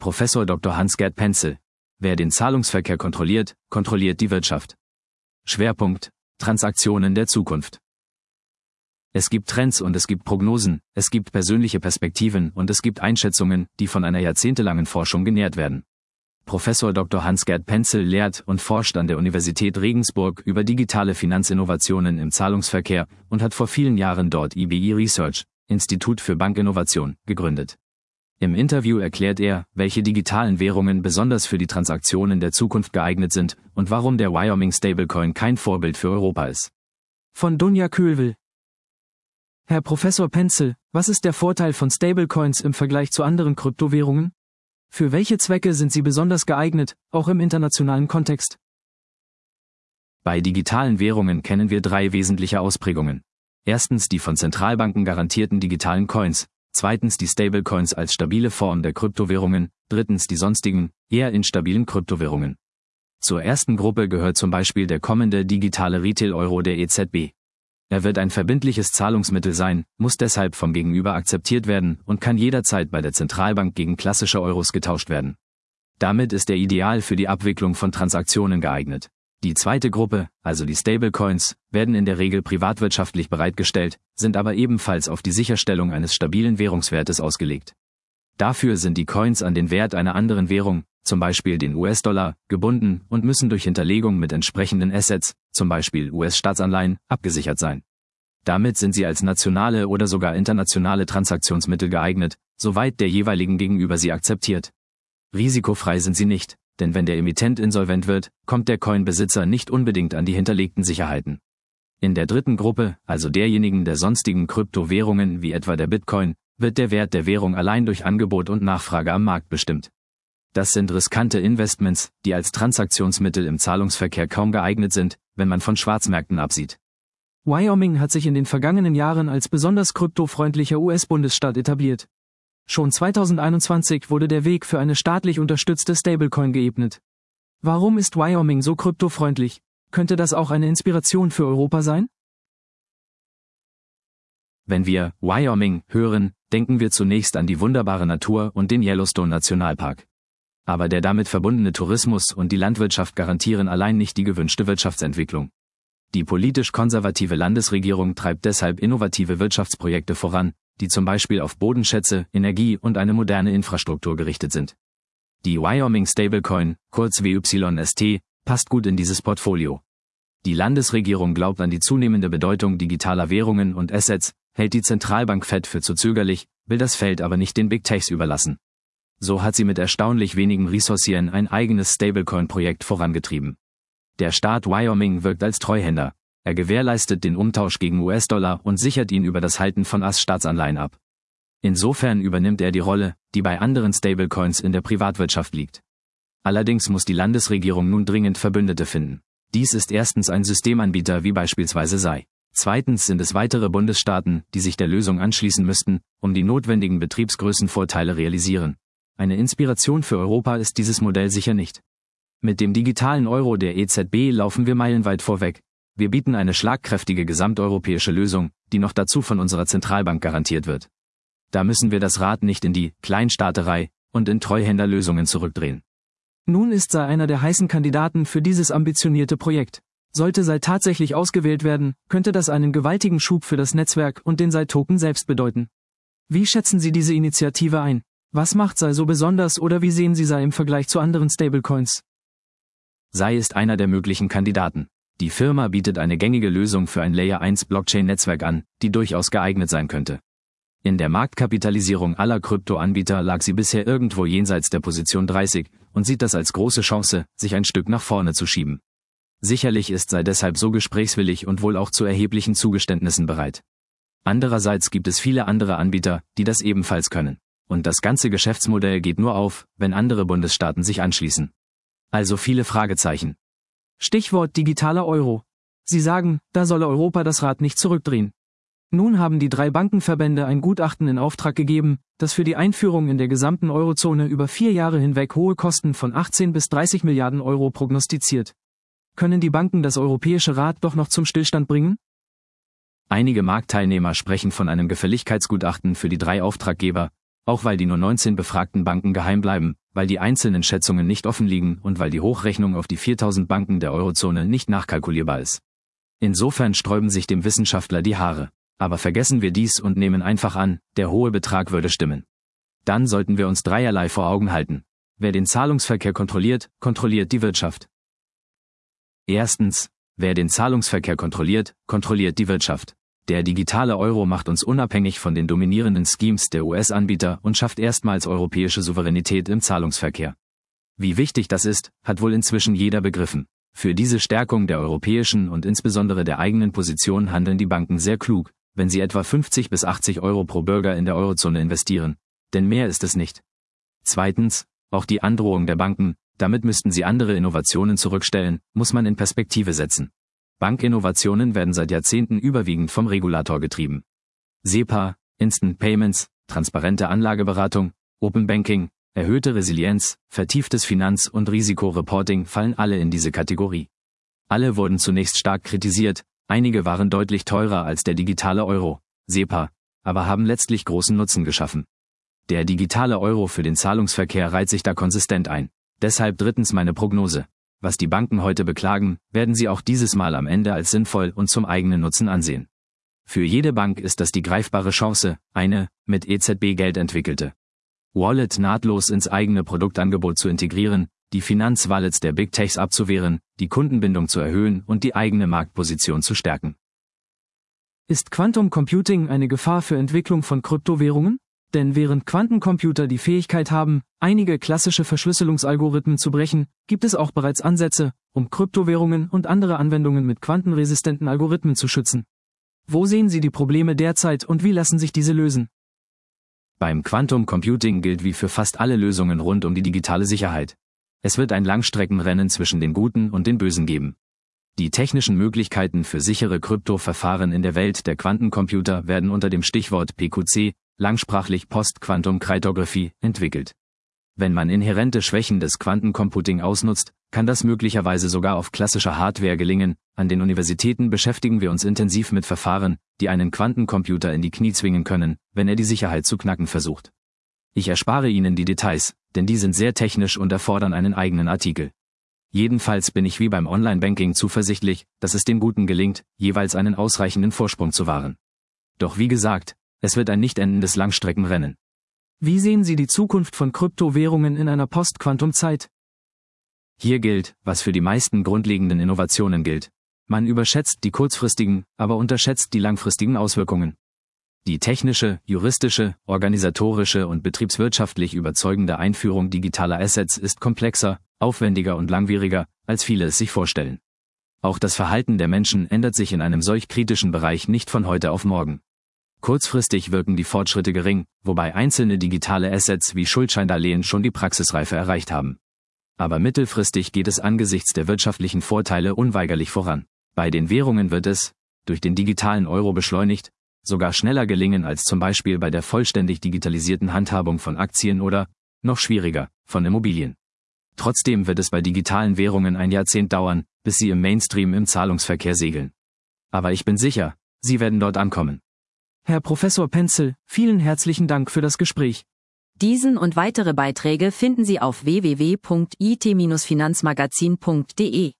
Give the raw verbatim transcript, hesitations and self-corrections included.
Professor Doktor Hans-Gert Penzel. Wer den Zahlungsverkehr kontrolliert, kontrolliert die Wirtschaft. Schwerpunkt: Transaktionen der Zukunft. Es gibt Trends und es gibt Prognosen, es gibt persönliche Perspektiven und es gibt Einschätzungen, die von einer jahrzehntelangen Forschung genährt werden. Professor Doktor Hans-Gert Penzel lehrt und forscht an der Universität Regensburg über digitale Finanzinnovationen im Zahlungsverkehr und hat vor vielen Jahren dort I B I Research, Institut für Bankinnovation, gegründet. Im Interview erklärt er, welche digitalen Währungen besonders für die Transaktionen der Zukunft geeignet sind und warum der Wyoming Stablecoin kein Vorbild für Europa ist. Von Dunja Köhlwill. Herr Professor Penzel, was ist der Vorteil von Stablecoins im Vergleich zu anderen Kryptowährungen? Für welche Zwecke sind sie besonders geeignet, auch im internationalen Kontext? Bei digitalen Währungen kennen wir drei wesentliche Ausprägungen. Erstens die von Zentralbanken garantierten digitalen Coins, zweitens die Stablecoins als stabile Form der Kryptowährungen, drittens die sonstigen, eher instabilen Kryptowährungen. Zur ersten Gruppe gehört zum Beispiel der kommende digitale Retail-Euro der E Z B. Er wird ein verbindliches Zahlungsmittel sein, muss deshalb vom Gegenüber akzeptiert werden und kann jederzeit bei der Zentralbank gegen klassische Euros getauscht werden. Damit ist er ideal für die Abwicklung von Transaktionen geeignet. Die zweite Gruppe, also die Stablecoins, werden in der Regel privatwirtschaftlich bereitgestellt, sind aber ebenfalls auf die Sicherstellung eines stabilen Währungswertes ausgelegt. Dafür sind die Coins an den Wert einer anderen Währung, zum Beispiel den U S-Dollar, gebunden und müssen durch Hinterlegung mit entsprechenden Assets, zum Beispiel U S-Staatsanleihen, abgesichert sein. Damit sind sie als nationale oder sogar internationale Transaktionsmittel geeignet, soweit der jeweiligen Gegenüber sie akzeptiert. Risikofrei sind sie nicht, denn wenn der Emittent insolvent wird, kommt der Coin-Besitzer nicht unbedingt an die hinterlegten Sicherheiten. In der dritten Gruppe, also derjenigen der sonstigen Kryptowährungen wie etwa der Bitcoin, wird der Wert der Währung allein durch Angebot und Nachfrage am Markt bestimmt. Das sind riskante Investments, die als Transaktionsmittel im Zahlungsverkehr kaum geeignet sind, wenn man von Schwarzmärkten absieht. Wyoming hat sich in den vergangenen Jahren als besonders kryptofreundlicher U S-Bundesstaat etabliert. Schon zweitausendeinundzwanzig wurde der Weg für eine staatlich unterstützte Stablecoin geebnet. Warum ist Wyoming so kryptofreundlich? Könnte das auch eine Inspiration für Europa sein? Wenn wir Wyoming hören, denken wir zunächst an die wunderbare Natur und den Yellowstone Nationalpark. Aber der damit verbundene Tourismus und die Landwirtschaft garantieren allein nicht die gewünschte Wirtschaftsentwicklung. Die politisch konservative Landesregierung treibt deshalb innovative Wirtschaftsprojekte voran, die zum Beispiel auf Bodenschätze, Energie und eine moderne Infrastruktur gerichtet sind. Die Wyoming Stablecoin, kurz W Y S T, passt gut in dieses Portfolio. Die Landesregierung glaubt an die zunehmende Bedeutung digitaler Währungen und Assets, hält die Zentralbank Fed für zu zögerlich, will das Feld aber nicht den Big Techs überlassen. So hat sie mit erstaunlich wenigen Ressourcen ein eigenes Stablecoin-Projekt vorangetrieben. Der Staat Wyoming wirkt als Treuhänder. Er gewährleistet den Umtausch gegen U S-Dollar und sichert ihn über das Halten von U S-Staatsanleihen ab. Insofern übernimmt er die Rolle, die bei anderen Stablecoins in der Privatwirtschaft liegt. Allerdings muss die Landesregierung nun dringend Verbündete finden. Dies ist erstens ein Systemanbieter wie beispielsweise S E I. Zweitens sind es weitere Bundesstaaten, die sich der Lösung anschließen müssten, um die notwendigen Betriebsgrößenvorteile realisieren. Eine Inspiration für Europa ist dieses Modell sicher nicht. Mit dem digitalen Euro der E Z B laufen wir meilenweit vorweg. Wir bieten eine schlagkräftige gesamteuropäische Lösung, die noch dazu von unserer Zentralbank garantiert wird. Da müssen wir das Rad nicht in die Kleinstaaterei und in Treuhänderlösungen zurückdrehen. Nun ist S E I einer der heißen Kandidaten für dieses ambitionierte Projekt. Sollte S E I tatsächlich ausgewählt werden, könnte das einen gewaltigen Schub für das Netzwerk und den S E I-Token selbst bedeuten. Wie schätzen Sie diese Initiative ein? Was macht S E I so besonders oder wie sehen Sie S E I im Vergleich zu anderen Stablecoins? S E I ist einer der möglichen Kandidaten. Die Firma bietet eine gängige Lösung für ein Layer eins Blockchain-Netzwerk an, die durchaus geeignet sein könnte. In der Marktkapitalisierung aller Kryptoanbieter lag sie bisher irgendwo jenseits der Position dreißig und sieht das als große Chance, sich ein Stück nach vorne zu schieben. Sicherlich ist S E I deshalb so gesprächswillig und wohl auch zu erheblichen Zugeständnissen bereit. Andererseits gibt es viele andere Anbieter, die das ebenfalls können. Und das ganze Geschäftsmodell geht nur auf, wenn andere Bundesstaaten sich anschließen. Also viele Fragezeichen. Stichwort digitaler Euro. Sie sagen, da solle Europa das Rad nicht zurückdrehen. Nun haben die drei Bankenverbände ein Gutachten in Auftrag gegeben, das für die Einführung in der gesamten Eurozone über vier Jahre hinweg hohe Kosten von achtzehn bis dreißig Milliarden Euro prognostiziert. Können die Banken das Europäische Rad doch noch zum Stillstand bringen? Einige Marktteilnehmer sprechen von einem Gefälligkeitsgutachten für die drei Auftraggeber, auch weil die nur neunzehn befragten Banken geheim bleiben, weil die einzelnen Schätzungen nicht offen liegen und weil die Hochrechnung auf die viertausend Banken der Eurozone nicht nachkalkulierbar ist. Insofern sträuben sich dem Wissenschaftler die Haare. Aber vergessen wir dies und nehmen einfach an, der hohe Betrag würde stimmen. Dann sollten wir uns dreierlei vor Augen halten. Wer den Zahlungsverkehr kontrolliert, kontrolliert die Wirtschaft. Erstens, wer den Zahlungsverkehr kontrolliert, kontrolliert die Wirtschaft. Der digitale Euro macht uns unabhängig von den dominierenden Schemes der U S-Anbieter und schafft erstmals europäische Souveränität im Zahlungsverkehr. Wie wichtig das ist, hat wohl inzwischen jeder begriffen. Für diese Stärkung der europäischen und insbesondere der eigenen Position handeln die Banken sehr klug, wenn sie etwa fünfzig bis achtzig Euro pro Bürger in der Eurozone investieren. Denn mehr ist es nicht. Zweitens, auch die Androhung der Banken, damit müssten sie andere Innovationen zurückstellen, muss man in Perspektive setzen. Bankinnovationen werden seit Jahrzehnten überwiegend vom Regulator getrieben. SEPA, Instant Payments, transparente Anlageberatung, Open Banking, erhöhte Resilienz, vertieftes Finanz- und Risikoreporting fallen alle in diese Kategorie. Alle wurden zunächst stark kritisiert, einige waren deutlich teurer als der digitale Euro, SEPA, aber haben letztlich großen Nutzen geschaffen. Der digitale Euro für den Zahlungsverkehr reiht sich da konsistent ein. Deshalb drittens meine Prognose. Was die Banken heute beklagen, werden sie auch dieses Mal am Ende als sinnvoll und zum eigenen Nutzen ansehen. Für jede Bank ist das die greifbare Chance, eine, mit E Z B-Geld entwickelte Wallet nahtlos ins eigene Produktangebot zu integrieren, die Finanzwallets der Big Techs abzuwehren, die Kundenbindung zu erhöhen und die eigene Marktposition zu stärken. Ist Quantum Computing eine Gefahr für Entwicklung von Kryptowährungen? Denn während Quantencomputer die Fähigkeit haben, einige klassische Verschlüsselungsalgorithmen zu brechen, gibt es auch bereits Ansätze, um Kryptowährungen und andere Anwendungen mit quantenresistenten Algorithmen zu schützen. Wo sehen Sie die Probleme derzeit und wie lassen sich diese lösen? Beim Quantum Computing gilt wie für fast alle Lösungen rund um die digitale Sicherheit. Es wird ein Langstreckenrennen zwischen den Guten und den Bösen geben. Die technischen Möglichkeiten für sichere Kryptoverfahren in der Welt der Quantencomputer werden unter dem Stichwort P Q C, langsprachlich Post-Quantum-Kryptographie, entwickelt. Wenn man inhärente Schwächen des Quantencomputing ausnutzt, kann das möglicherweise sogar auf klassischer Hardware gelingen. An den Universitäten beschäftigen wir uns intensiv mit Verfahren, die einen Quantencomputer in die Knie zwingen können, wenn er die Sicherheit zu knacken versucht. Ich erspare Ihnen die Details, denn die sind sehr technisch und erfordern einen eigenen Artikel. Jedenfalls bin ich wie beim Online-Banking zuversichtlich, dass es den Guten gelingt, jeweils einen ausreichenden Vorsprung zu wahren. Doch wie gesagt, es wird ein nicht endendes Langstreckenrennen. Wie sehen Sie die Zukunft von Kryptowährungen in einer Post-Quantum-Zeit? Hier gilt, was für die meisten grundlegenden Innovationen gilt. Man überschätzt die kurzfristigen, aber unterschätzt die langfristigen Auswirkungen. Die technische, juristische, organisatorische und betriebswirtschaftlich überzeugende Einführung digitaler Assets ist komplexer, aufwendiger und langwieriger, als viele es sich vorstellen. Auch das Verhalten der Menschen ändert sich in einem solch kritischen Bereich nicht von heute auf morgen. Kurzfristig wirken die Fortschritte gering, wobei einzelne digitale Assets wie Schuldscheindarlehen schon die Praxisreife erreicht haben. Aber mittelfristig geht es angesichts der wirtschaftlichen Vorteile unweigerlich voran. Bei den Währungen wird es, durch den digitalen Euro beschleunigt, sogar schneller gelingen als zum Beispiel bei der vollständig digitalisierten Handhabung von Aktien oder, noch schwieriger, von Immobilien. Trotzdem wird es bei digitalen Währungen ein Jahrzehnt dauern, bis sie im Mainstream im Zahlungsverkehr segeln. Aber ich bin sicher, sie werden dort ankommen. Herr Professor Penzel, vielen herzlichen Dank für das Gespräch. Diesen und weitere Beiträge finden Sie auf w w w punkt i t Bindestrich finanzmagazin punkt de.